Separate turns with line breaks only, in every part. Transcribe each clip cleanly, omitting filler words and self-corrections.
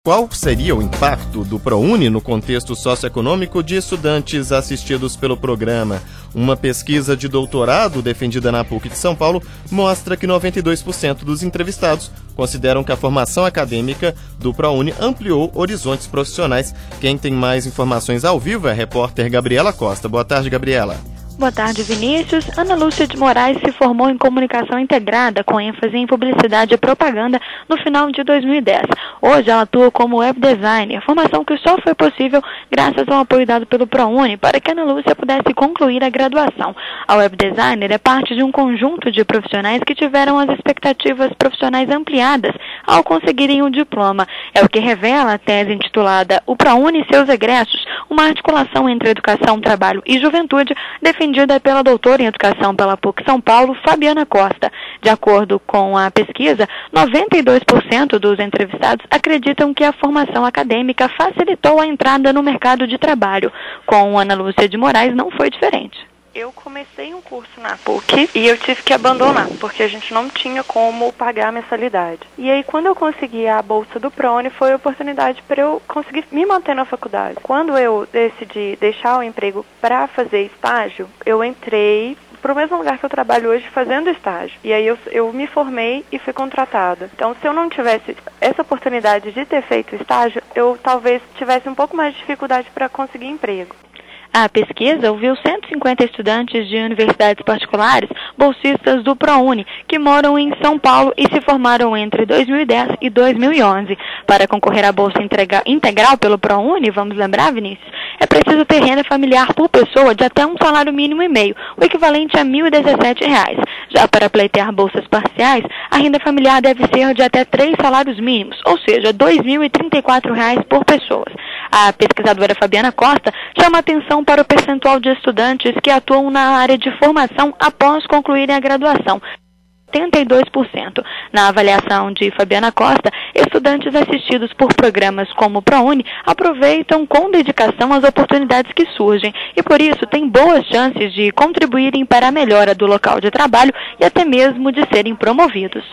Qual seria o impacto do ProUni no contexto socioeconômico de estudantes assistidos pelo programa? Uma pesquisa de doutorado defendida na PUC de São Paulo mostra que 92% dos entrevistados consideram que a formação acadêmica do ProUni ampliou horizontes profissionais. Quem tem mais informações ao vivo é a repórter Gabriela Costa. Boa tarde, Gabriela.
Boa tarde, Vinícius. Ana Lúcia de Moraes se formou em comunicação integrada, com ênfase em publicidade e propaganda, no final de 2010. Hoje ela atua como web designer, formação que só foi possível graças ao apoio dado pelo ProUni para que Ana Lúcia pudesse concluir a graduação. A web designer é parte de um conjunto de profissionais que tiveram as expectativas profissionais ampliadas ao conseguirem o diploma. É o que revela a tese intitulada O ProUni e seus egressos, uma articulação entre educação, trabalho e juventude, defendida pela doutora em educação pela PUC São Paulo, Fabiana Costa. De acordo com a pesquisa, 92% dos entrevistados acreditam que a formação acadêmica facilitou a entrada no mercado de trabalho. Com Ana Lúcia de Moraes não foi diferente.
Eu comecei um curso na PUC e eu tive que abandonar, porque a gente não tinha como pagar a mensalidade. E aí, quando eu consegui a bolsa do ProUni, foi a oportunidade para eu conseguir me manter na faculdade. Quando eu decidi deixar o emprego para fazer estágio, eu entrei para o mesmo lugar que eu trabalho hoje fazendo estágio. E aí eu me formei e fui contratada. Então, se eu não tivesse essa oportunidade de ter feito estágio, eu talvez tivesse um pouco mais de dificuldade para conseguir emprego.
A pesquisa ouviu 150 estudantes de universidades particulares, bolsistas do ProUni, que moram em São Paulo e se formaram entre 2010 e 2011. Para concorrer à bolsa integral pelo ProUni, vamos lembrar, Vinícius, é preciso ter renda familiar por pessoa de até um salário mínimo e meio, o equivalente a R$ 1.017. Já para pleitear bolsas parciais, a renda familiar deve ser de até 3 salários mínimos, ou seja, R$ 2.034 por pessoa. A pesquisadora Fabiana Costa chama atenção para o percentual de estudantes que atuam na área de formação após concluírem a graduação. 82%. Na avaliação de Fabiana Costa, estudantes assistidos por programas como o ProUni aproveitam com dedicação as oportunidades que surgem e, por isso, têm boas chances de contribuírem para a melhora do local de trabalho e até mesmo de serem promovidos.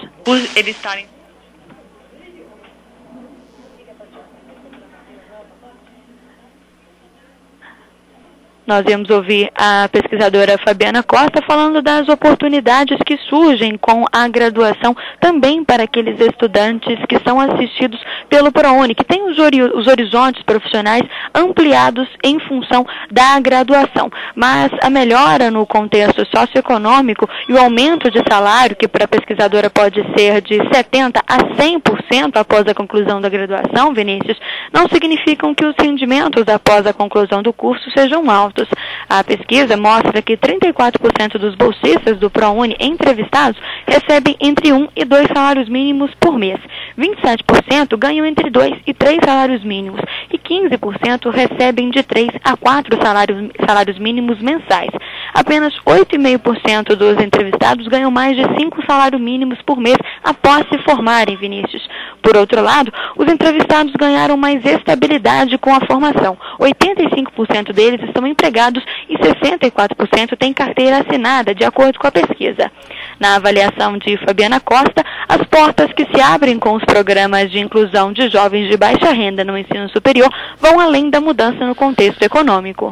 Nós íamos ouvir a pesquisadora Fabiana Costa falando das oportunidades que surgem com a graduação também para aqueles estudantes que são assistidos pelo ProUni, que têm os horizontes profissionais ampliados em função da graduação. Mas a melhora no contexto socioeconômico e o aumento de salário, que para a pesquisadora pode ser de 70% a 100% após a conclusão da graduação, Vinícius, não significam que os rendimentos após a conclusão do curso sejam altos. A pesquisa mostra que 34% dos bolsistas do ProUni entrevistados recebem entre 1 e 2 salários mínimos por mês. 27% ganham entre 2 e 3 salários mínimos e 15% recebem de 3 a 4 salários mínimos mensais. Apenas 8,5% dos entrevistados ganham mais de 5 salários mínimos por mês após se formarem, Vinícius. Por outro lado, os entrevistados ganharam mais estabilidade com a formação. 85% deles estão empregados e 64% têm carteira assinada, de acordo com a pesquisa. Na avaliação de Fabiana Costa, as portas que se abrem com os programas de inclusão de jovens de baixa renda no ensino superior vão além da mudança no contexto econômico.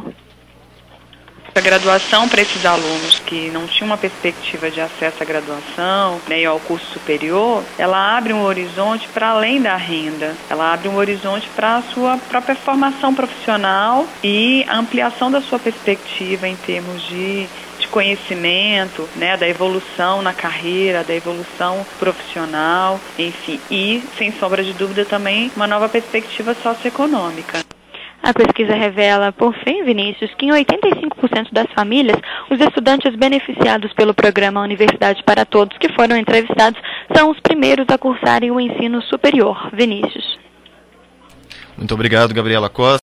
A graduação para esses alunos que não tinham uma perspectiva de acesso à graduação, nem ao curso superior, ela abre um horizonte para além da renda. Ela abre um horizonte para a sua própria formação profissional e a ampliação da sua perspectiva em termos de conhecimento, né, da evolução na carreira, da evolução profissional, enfim, e, sem sombra de dúvida, também uma nova perspectiva socioeconômica.
A pesquisa revela, por fim, Vinícius, que em 85% das famílias, os estudantes beneficiados pelo programa Universidade para Todos que foram entrevistados são os primeiros a cursarem o ensino superior. Vinícius.
Muito obrigado, Gabriela Costa.